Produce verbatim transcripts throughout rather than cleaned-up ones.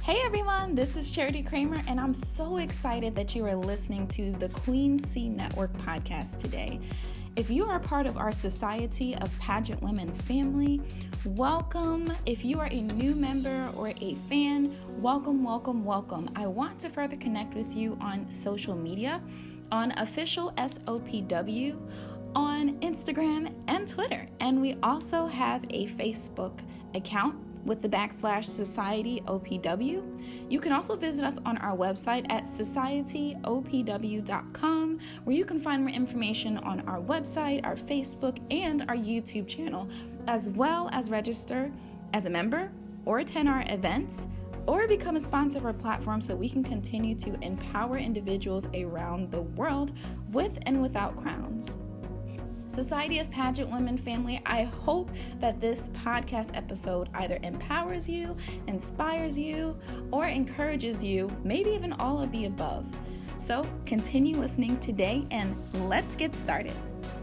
Hey everyone, this is Charity Kramer, and I'm so excited that you are listening to the Queen C Network podcast today. If you are part of our Society of Pageant Women family, welcome. If you are a new member or a fan, welcome, welcome, welcome. I want to further connect with you on social media, on official S O P W, on Instagram and Twitter. And we also have a Facebook account with the backslash Society O P W. You can also visit us on our website at society o p w dot com, where you can find more information on our website, our Facebook, and our YouTube channel, as well as register as a member or attend our events or become a sponsor of our platform so we can continue to empower individuals around the world with and without crowns. Society of Pageant Women family, I hope that this podcast episode either empowers you, inspires you, or encourages you, maybe even all of the above. So continue listening today and let's get started.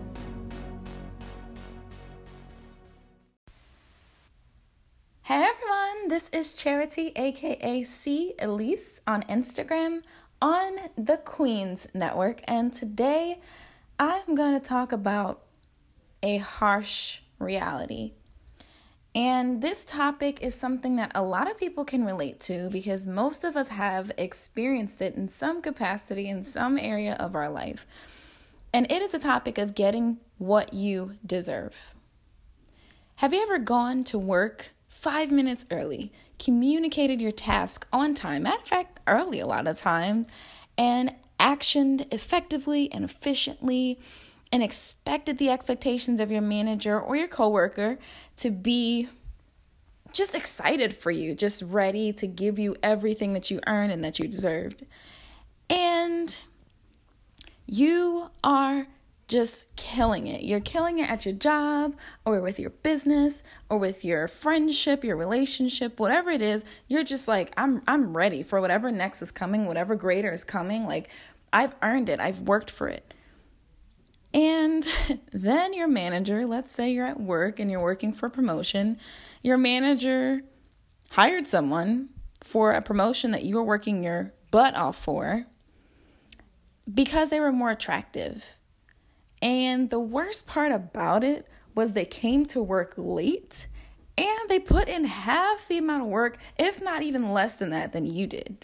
Hey everyone, this is Charity, aka C Elise on Instagram on the Queens Network, and today I'm going to talk about a harsh reality. And this topic is something that a lot of people can relate to because most of us have experienced it in some capacity in some area of our life. And it is a topic of getting what you deserve. Have you ever gone to work five minutes early, communicated your task on time, matter of fact, early a lot of times, and actioned effectively and efficiently, and expected the expectations of your manager or your coworker to be just excited for you, just ready to give you everything that you earned and that you deserved. And you are just killing it. You're killing it at your job or with your business or with your friendship, your relationship, whatever it is. You're just like, I'm I'm ready for whatever next is coming, whatever greater is coming. Like, I've earned it. I've worked for it. And then your manager, let's say you're at work and you're working for a promotion, your manager hired someone for a promotion that you were working your butt off for because they were more attractive. And the worst part about it was they came to work late and they put in half the amount of work, if not even less than that, than you did.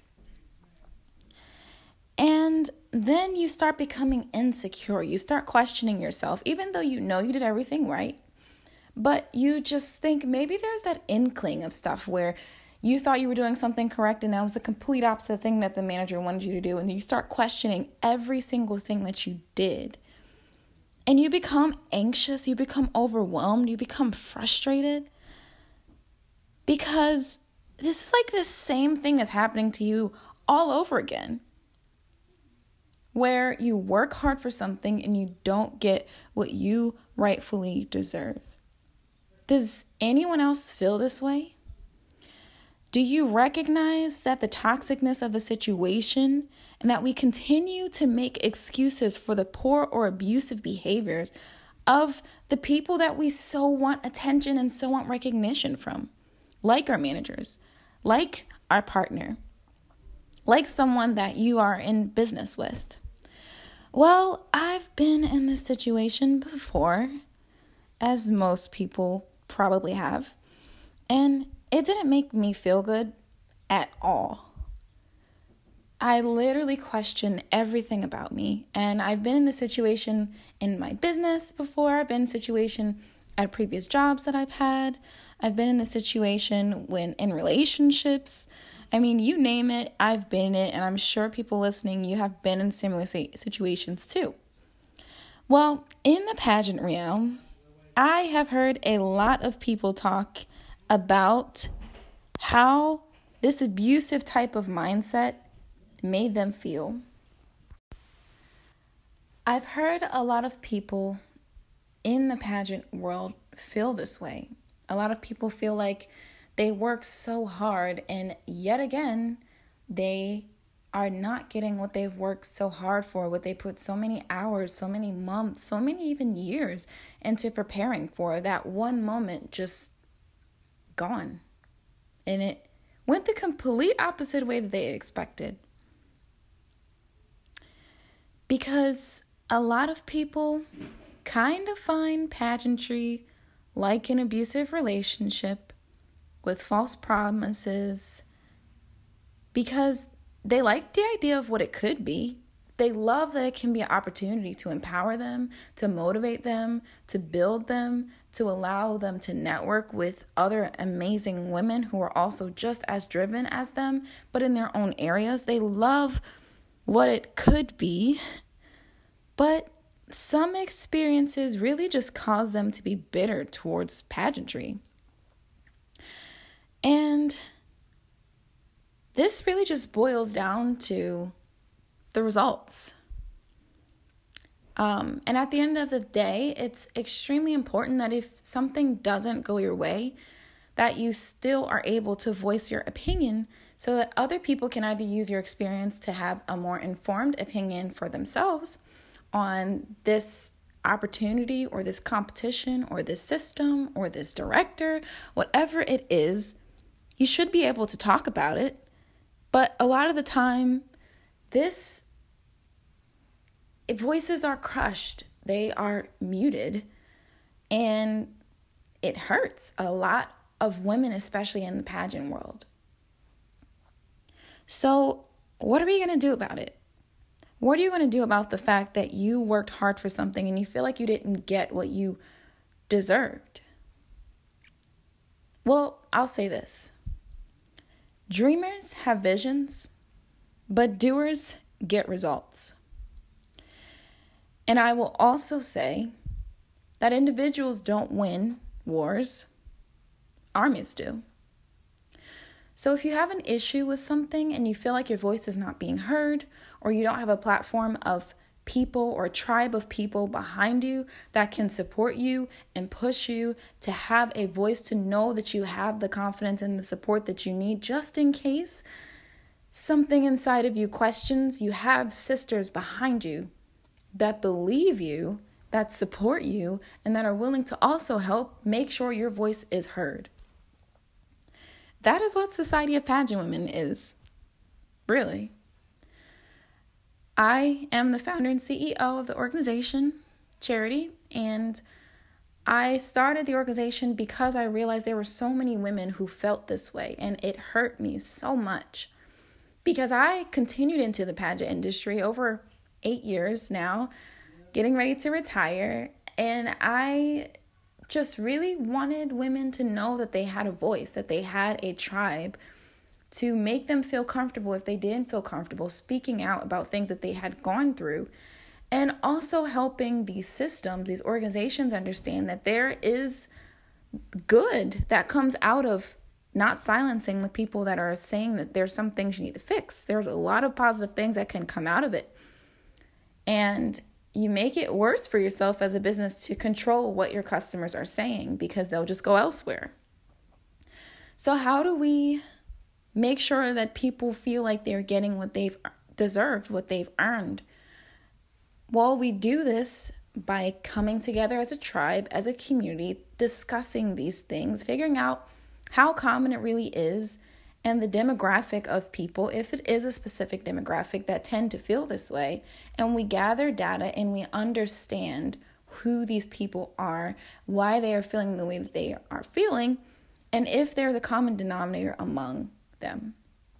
And then you start becoming insecure. You start questioning yourself, even though you know you did everything right. But you just think maybe there's that inkling of stuff where you thought you were doing something correct and that was the complete opposite thing that the manager wanted you to do. And you start questioning every single thing that you did. And you become anxious, you become overwhelmed, you become frustrated. Because this is like the same thing that's happening to you all over again. Where you work hard for something and you don't get what you rightfully deserve. Does anyone else feel this way? Do you recognize that the toxicness of the situation and that we continue to make excuses for the poor or abusive behaviors of the people that we so want attention and so want recognition from? Like our managers, like our partner, like someone that you are in business with. Well, I've been in this situation before, as most people probably have, and it didn't make me feel good at all. I literally question everything about me, and I've been in this situation in my business before. I've been in a situation at previous jobs that I've had. I've been in this situation when in relationships. I mean, you name it, I've been in it, and I'm sure people listening, you have been in similar situations too. Well, in the pageant realm, I have heard a lot of people talk about how this abusive type of mindset made them feel. I've heard a lot of people in the pageant world feel this way. A lot of people feel like they work so hard and yet again, they are not getting what they've worked so hard for, what they put so many hours, so many months, so many even years into preparing for. That one moment just gone. And it went the complete opposite way that they expected. Because a lot of people kind of find pageantry like an abusive relationship with false promises because they like the idea of what it could be. They love that it can be an opportunity to empower them, to motivate them, to build them, to allow them to network with other amazing women who are also just as driven as them, but in their own areas. They love what it could be, but some experiences really just cause them to be bitter towards pageantry. And this really just boils down to the results. Um, and at the end of the day, it's extremely important that if something doesn't go your way, that you still are able to voice your opinion so that other people can either use your experience to have a more informed opinion for themselves on this opportunity or this competition or this system or this director, whatever it is. You should be able to talk about it. But a lot of the time, this voices are crushed. They are muted. And it hurts a lot of women, especially in the pageant world. So what are we going to do about it? What are you going to do about the fact that you worked hard for something and you feel like you didn't get what you deserved? Well, I'll say this. Dreamers have visions, but doers get results. And I will also say that individuals don't win wars, armies do. So if you have an issue with something and you feel like your voice is not being heard, or you don't have a platform of people or a tribe of people behind you that can support you and push you to have a voice, to know that you have the confidence and the support that you need just in case something inside of you questions, you have sisters behind you that believe you, that support you, and that are willing to also help make sure your voice is heard. That is what Society of Pageant Women is, really. I am the founder and C E O of the organization, Charity, and I started the organization because I realized there were so many women who felt this way, and it hurt me so much because I continued into the pageant industry over eight years now, getting ready to retire, and I just really wanted women to know that they had a voice, that they had a tribe, to make them feel comfortable if they didn't feel comfortable speaking out about things that they had gone through, and also helping these systems, these organizations understand that there is good that comes out of not silencing the people that are saying that there's some things you need to fix. There's a lot of positive things that can come out of it. And you make it worse for yourself as a business to control what your customers are saying because they'll just go elsewhere. So how do we make sure that people feel like they're getting what they've deserved, what they've earned? Well, we do this by coming together as a tribe, as a community, discussing these things, figuring out how common it really is, and the demographic of people, if it is a specific demographic that tend to feel this way. And we gather data and we understand who these people are, why they are feeling the way that they are feeling, and if there's a common denominator among them.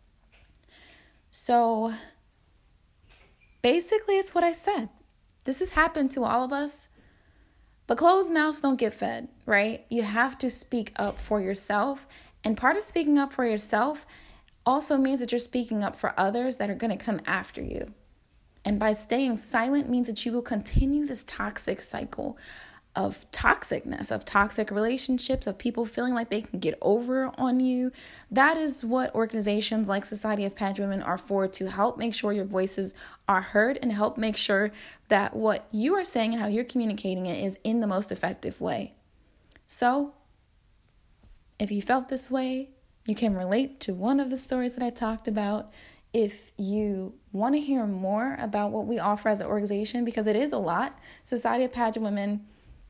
So basically, it's what I said. This has happened to all of us, but closed mouths don't get fed, right? You have to speak up for yourself. And part of speaking up for yourself also means that you're speaking up for others that are going to come after you. And by staying silent means that you will continue this toxic cycle of toxicness, of toxic relationships, of people feeling like they can get over on you. That is what organizations like Society of Pageant Women are for, to help make sure your voices are heard and help make sure that what you are saying and how you're communicating it is in the most effective way. So, if you felt this way, you can relate to one of the stories that I talked about. If you want to hear more about what we offer as an organization, because it is a lot, Society of Pageant Women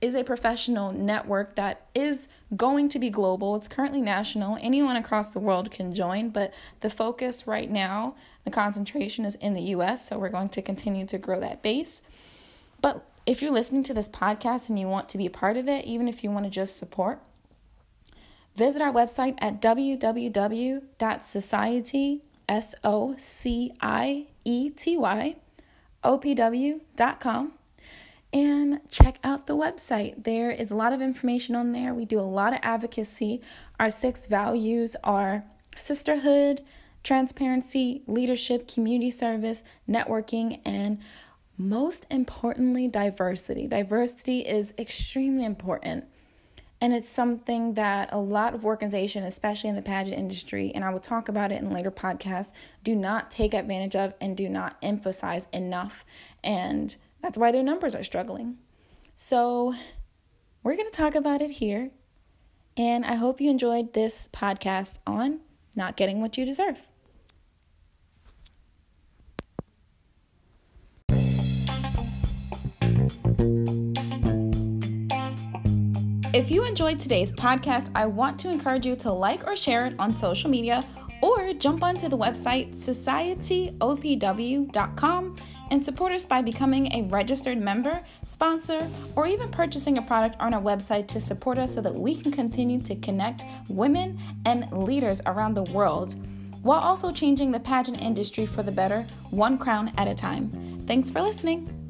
is a professional network that is going to be global. It's currently national. Anyone across the world can join, but the focus right now, the concentration is in the U S, so we're going to continue to grow that base. But if you're listening to this podcast and you want to be a part of it, even if you want to just support, visit our website at w w w dot society, S O C I E T Y, O P W dot com. And check out the website. There is a lot of information on there. We do a lot of advocacy. Our six values are sisterhood, transparency, leadership, community service, networking, and most importantly, diversity. Diversity is extremely important. And it's something that a lot of organizations, especially in the pageant industry, and I will talk about it in later podcasts, do not take advantage of and do not emphasize enough. And that's why their numbers are struggling. So we're going to talk about it here. And I hope you enjoyed this podcast on not getting what you deserve. If you enjoyed today's podcast, I want to encourage you to like or share it on social media or jump onto the website society o p w dot com and support us by becoming a registered member, sponsor, or even purchasing a product on our website to support us so that we can continue to connect women and leaders around the world while also changing the pageant industry for the better, one crown at a time. Thanks for listening.